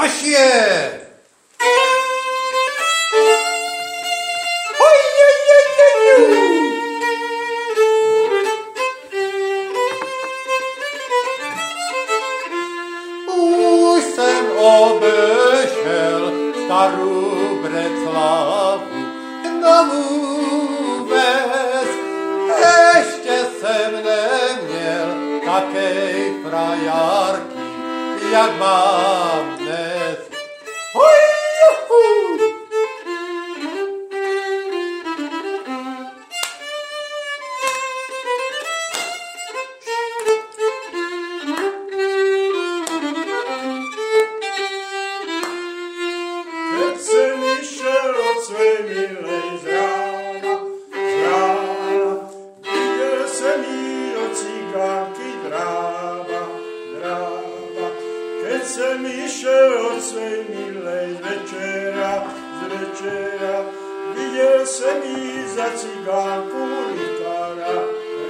Máš je! Už jsem obešel starou Břeclavu, novou ves. Ještě jsem neměl takej frajarky, jak mám dnes. Keď jsem išel od své milej z rána, viděl jsem jí od cigánky drába. Keď jsem išel od své milej z večera, viděl jsem jí za cigánku rytára.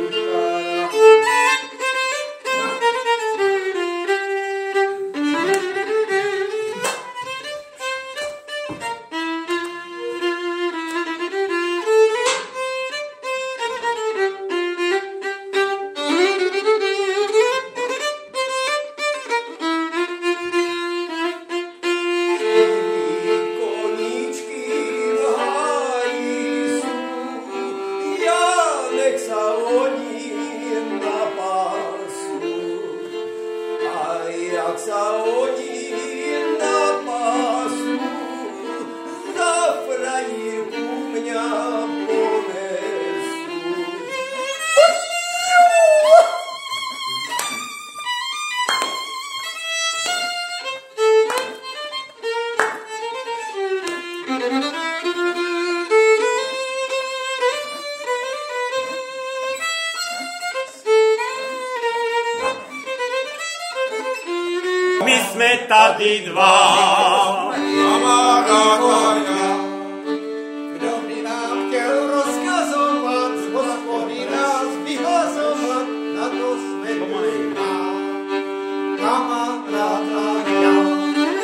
My jsme tady dva. Kdo by nám chtěl rozkazovat, z hospody nás vyhazovat, na to jsme dva. Kamarád a já.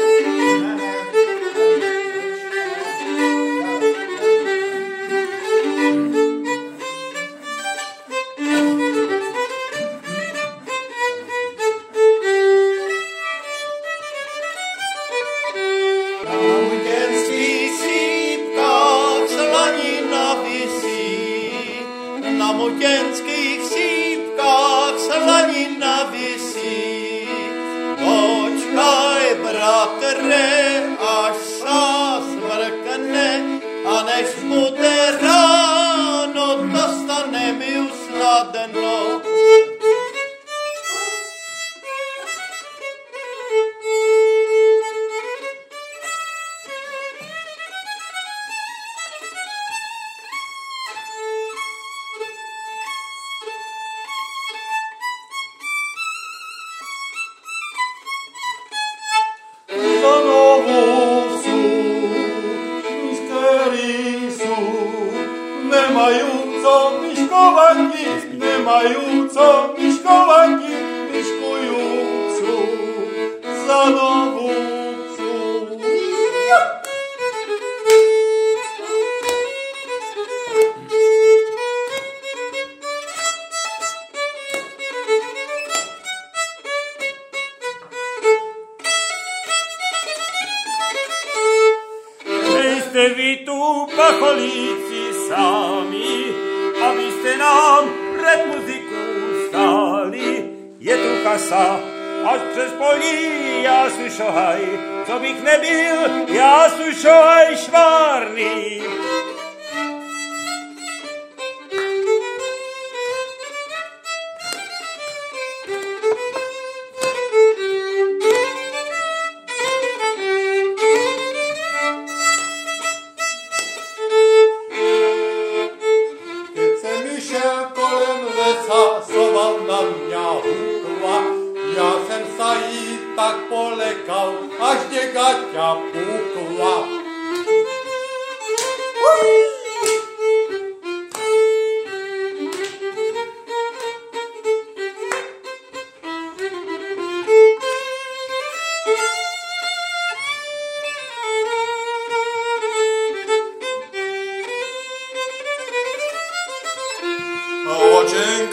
Na motěnských sípkách slanina visí. Počkaj, bratře, až sa smrkne, a než bude ráno, dostane mi usnadno. Nemajú co myškovanky, myškujúcu za novú psu. Nejste vy tu pacholíci sami, abyste nám před muziku stáli. Je tu kasa až přes polí, já su šohaj, co bych nebyl, já su šohaj švárný. Já jsem sa jí tak polekal, až děgaťa pukla.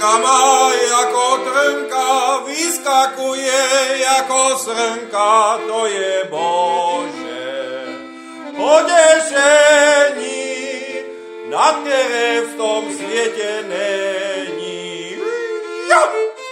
má jako trnka, vyskakuje jako srnka, to je Bože. Potešení, na které v tom světě není. Jo!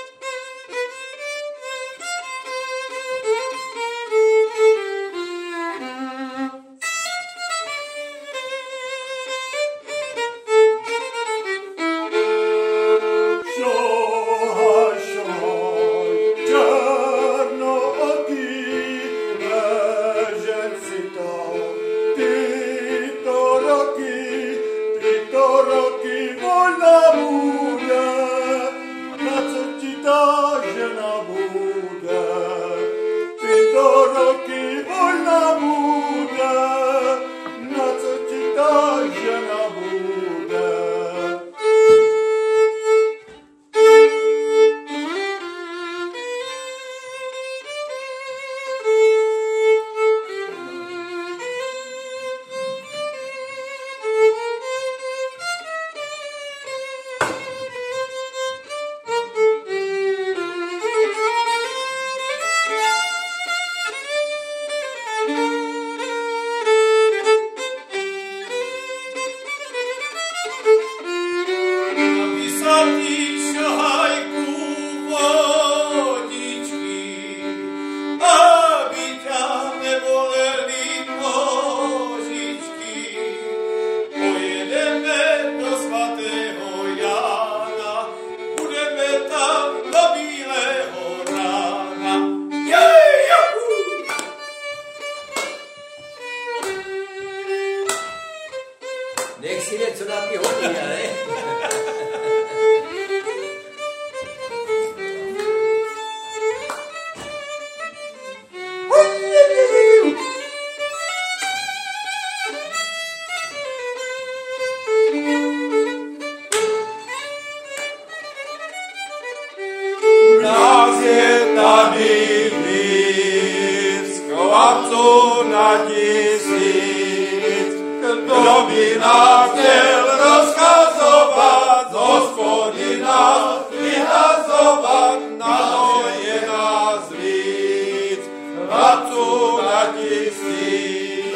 Nech si něco na ty hodiny, ne? Nás je tady víc, chlapců na tisíc, kdo by nám chtěl rozkazovat, Hospodina vyhazovat, na to je nás víc, chlapců na tisíc.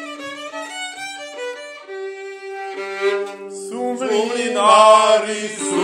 Sumlinári sú